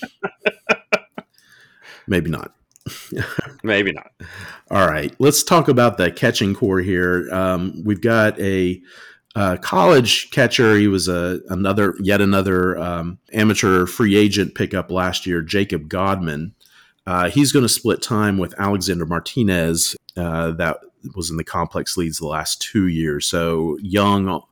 C: maybe not.
D: Maybe not.
C: All right. Let's talk about the catching core here. We've got a college catcher. He was yet another amateur free agent pickup last year, Jacob Godman. He's going to split time with Alexander Martinez. That was in the complex leagues the last 2 years. So young,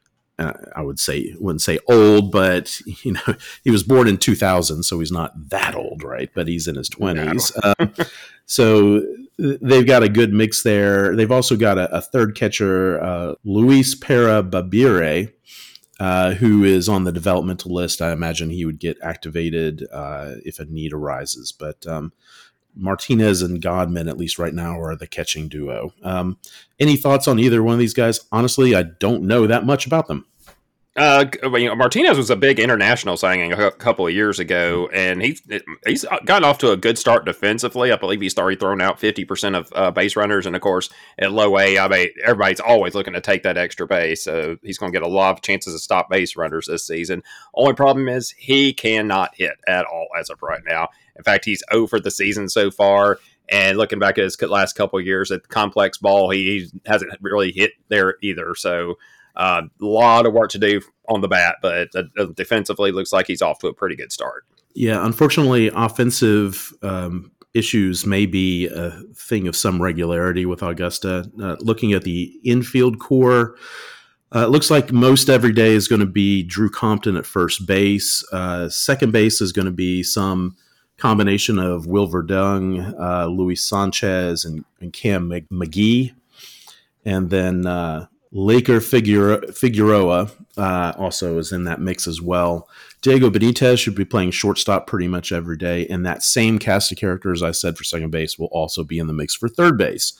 C: I wouldn't say old, but he was born in 2000, so he's not that old, right? But he's in his 20s. No. So they've got a good mix there. They've also got a third catcher, Luis Pera Babire, who is on the developmental list. I imagine he would get activated if a need arises. But Martinez and Godman, at least right now, are the catching duo. Any thoughts on either one of these guys? Honestly, I don't know that much about them.
D: Martinez was a big international signing a couple of years ago, and he's gotten off to a good start defensively. I believe he's already thrown out 50% of base runners, and of course, at low A, everybody's always looking to take that extra base, so he's going to get a lot of chances to stop base runners this season. Only problem is he cannot hit at all as of right now. In fact, he's 0 for the season so far. And looking back at his last couple of years at complex ball, he hasn't really hit there either. So a lot of work to do on the bat, but defensively looks like he's off to a pretty good start.
C: Yeah, unfortunately, offensive issues may be a thing of some regularity with Augusta. Looking at the infield core, it looks like most every day is going to be Drew Compton at first base. Second base is going to be some combination of Will Verdung, Luis Sanchez, and Cam McGee. And then Laker Figueroa also is in that mix as well. Diego Benitez should be playing shortstop pretty much every day. And that same cast of characters I said for second base will also be in the mix for third base.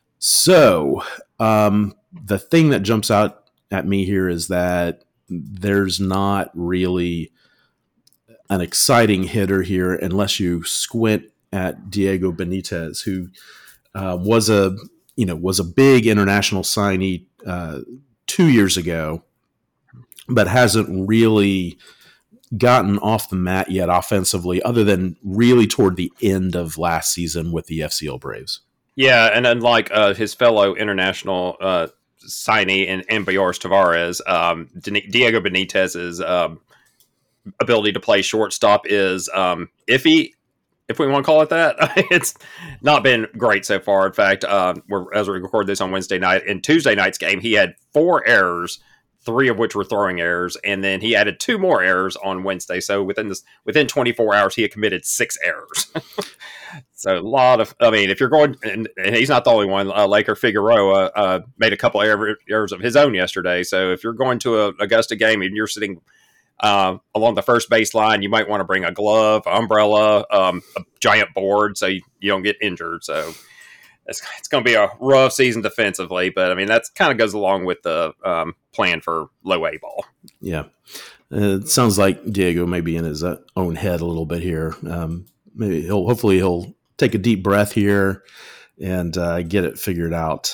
C: So the thing that jumps out at me here is that there's not really an exciting hitter here unless you squint at Diego Benitez, who was a big international signee 2 years ago, but hasn't really gotten off the mat yet offensively, other than really toward the end of last season with the FCL Braves.
D: Yeah, and unlike his fellow international signee in Ambiores Tavares, Diego Benitez's ability to play shortstop is iffy, if we want to call it that. It's not been great so far. In fact, as we record this on Wednesday night, in Tuesday night's game, he had 4 errors, 3 of which were throwing errors, and then he added 2 more errors on Wednesday. So within 24 hours, he had committed 6 errors. So a lot of, I mean, if you're going, and he's not the only one. Laker Figueroa made a couple errors of his own yesterday. So if you're going to a Augusta game and you're sitting along the first baseline, you might want to bring a glove, umbrella, a giant board, so you don't get injured. So it's going to be a rough season defensively, but I mean that kind of goes along with the plan for low A ball.
C: Yeah, it sounds like Diego may be in his own head a little bit here. Maybe hopefully he'll take a deep breath here and get it figured out.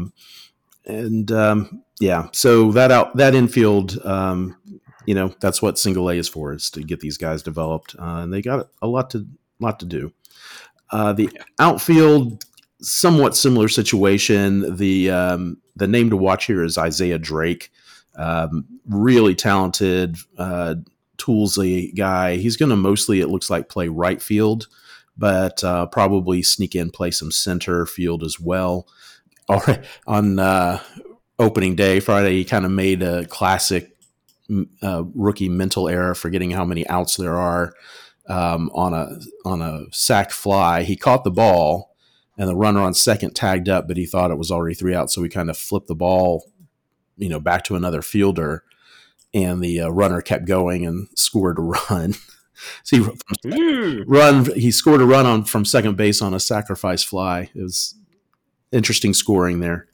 C: Yeah, so that infield, that's what single A is for, is to get these guys developed, and they got a lot to do. The outfield, somewhat similar situation. The name to watch here is Isaiah Drake. Really talented, toolsy guy. He's going to mostly, it looks like, play right field, but probably sneak in, play some center field as well. All right, on opening day, Friday, he kind of made a classic rookie mental error, forgetting how many outs there are on a sac fly. He caught the ball, and the runner on second tagged up, but he thought it was already 3 outs, so he kind of flipped the ball, back to another fielder, and the runner kept going and scored a run. So he scored a run from second base on a sacrifice fly. It was interesting scoring there.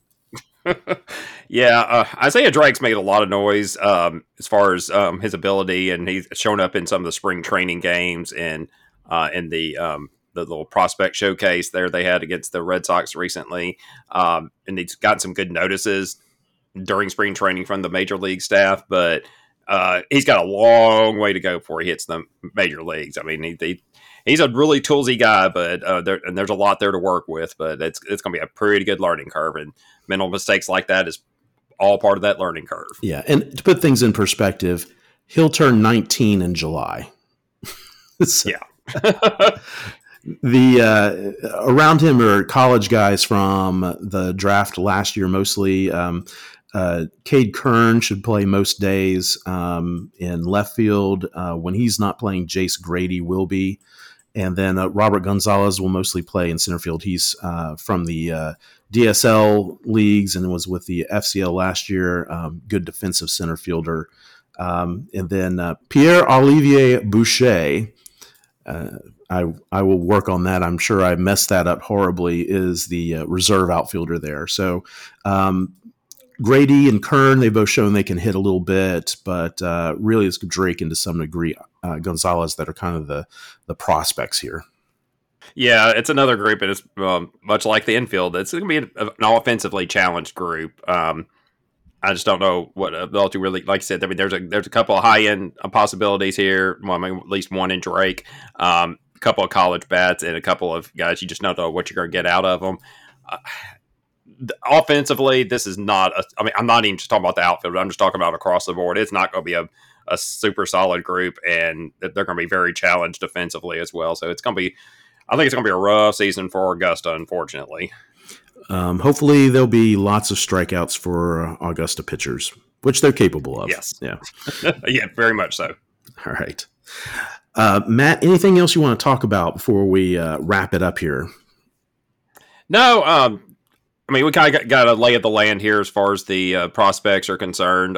D: Yeah, Isaiah Drake's made a lot of noise as far as his ability, and he's shown up in some of the spring training games and in the little prospect showcase there they had against the Red Sox recently. And he's gotten some good notices during spring training from the major league staff, but he's got a long way to go before he hits the major leagues. I mean, he's a really toolsy guy, but there's a lot there to work with, but it's going to be a pretty good learning curve, and mental mistakes like that is all part of that learning curve.
C: Yeah, and to put things in perspective, he'll turn 19 in July. So,
D: yeah.
C: The around him are college guys from the draft last year, mostly. Cade Kern should play most days in left field. When he's not playing, Jace Grady will be. And then Robert Gonzalez will mostly play in center field. He's from the DSL leagues and was with the FCL last year. Good defensive center fielder. And then Pierre-Olivier Boucher, I will work on that. I'm sure I messed that up horribly, is the reserve outfielder there. So Grady and Kern, they've both shown they can hit a little bit, but really it's Drake and to some degree Gonzalez that are kind of the prospects here.
D: Yeah, it's another group, and it's much like the infield. It's going to be an offensively challenged group. I just don't know what else you really, like I said. I mean, there's a couple of high end possibilities here. Well, I mean, at least one in Drake, a couple of college bats, and a couple of guys you just don't know what you're going to get out of them. Offensively, this is not. I mean, I'm not even just talking about the outfield. I'm just talking about across the board. It's not going to be a super solid group, and they're going to be very challenged defensively as well. So it's going to be. I think it's going to be a rough season for Augusta, unfortunately.
C: Hopefully, there'll be lots of strikeouts for Augusta pitchers, which they're capable of.
D: Yes.
C: Yeah.
D: Yeah, very much so.
C: All right. Matt, anything else you want to talk about before we wrap it up here?
D: No, I mean, we kind of got a lay of the land here as far as the prospects are concerned,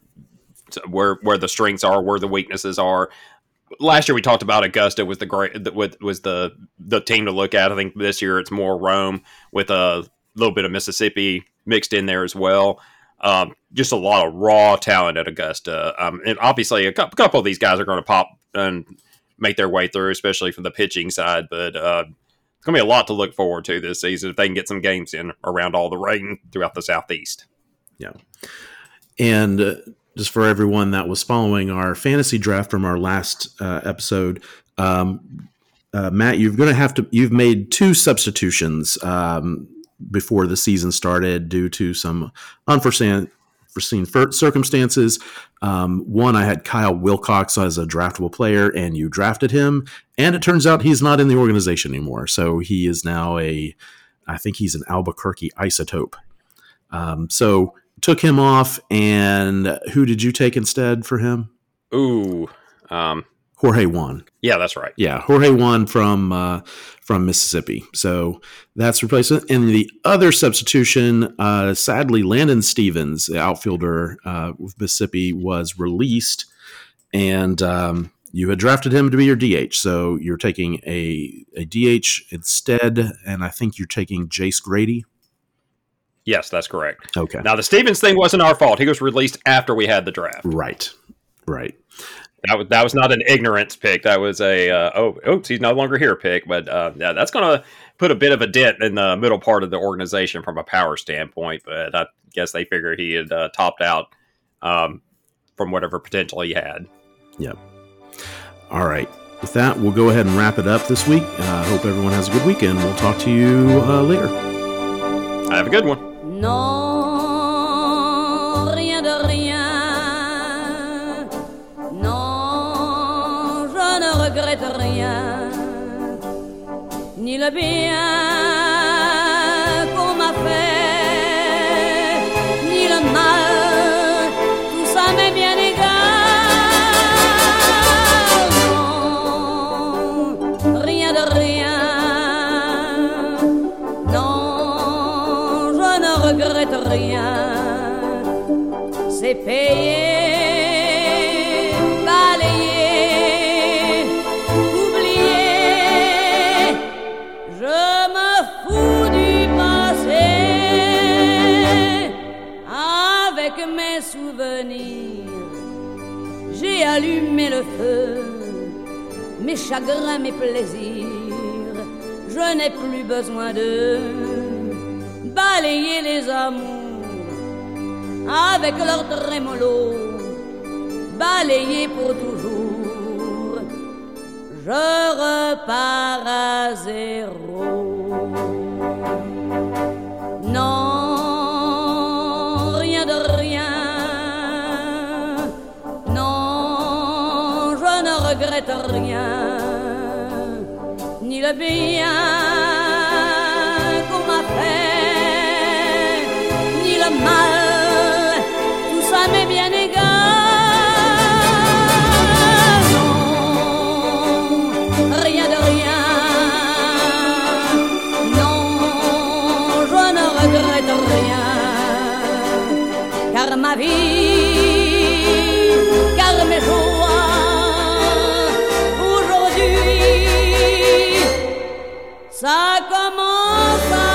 D: where the strengths are, where the weaknesses are. Last year we talked about Augusta was the team to look at. I think this year it's more Rome with a little bit of Mississippi mixed in there as well. Just a lot of raw talent at Augusta, and obviously a couple of these guys are going to pop and make their way through, especially from the pitching side. But it's going to be a lot to look forward to this season if they can get some games in around all the rain throughout the Southeast.
C: Yeah, and just for everyone that was following our fantasy draft from our last episode, Matt, you've made 2 substitutions before the season started due to some unforeseen circumstances. One, I had Kyle Wilcox as a draftable player, and you drafted him, and it turns out he's not in the organization anymore. So he is now I think he's an Albuquerque Isotope. So took him off, and who did you take instead for him?
D: Ooh,
C: Jorge Juan.
D: yeah, that's right.
C: Yeah, Jorge Juan from Mississippi. So that's replacement. And the other substitution, sadly, Landon Stevens, the outfielder with Mississippi, was released, and you had drafted him to be your DH. So you're taking a DH instead, and I think you're taking Jace Grady.
D: Yes, that's correct.
C: Okay.
D: Now, the Stevens thing wasn't our fault. He was released after we had the draft.
C: Right.
D: That was not an ignorance pick. That was a oops, he's no longer here pick. But yeah, that's going to put a bit of a dent in the middle part of the organization from a power standpoint. But I guess they figured he had topped out from whatever potential he had.
C: Yep. All right. With that, we'll go ahead and wrap it up this week. I hope everyone has a good weekend. We'll talk to you later.
D: Have a good one.
F: Non, rien de rien. Non, je ne regrette rien. Ni le bien qu'on m'a fait, ni le mal, tout ça m'est bien égal. Non, rien de rien. Non, je ne regrette rien. C'est payé, balayé, oublié. Je me fous du passé. Avec mes souvenirs, j'ai allumé le feu. Mes chagrins, mes plaisirs, je n'ai plus besoin de balayer les amours avec leur trémolo, balayer pour toujours. Je repars à zéro. Non, rien de rien. Non, je ne regrette rien. Ni le bien qu'on m'a fait, ni le mal, tout ça m'est bien égal. Non, rien de rien. Non, je ne regrette rien. Car ma vie, car mes joies, aujourd'hui, ça commence à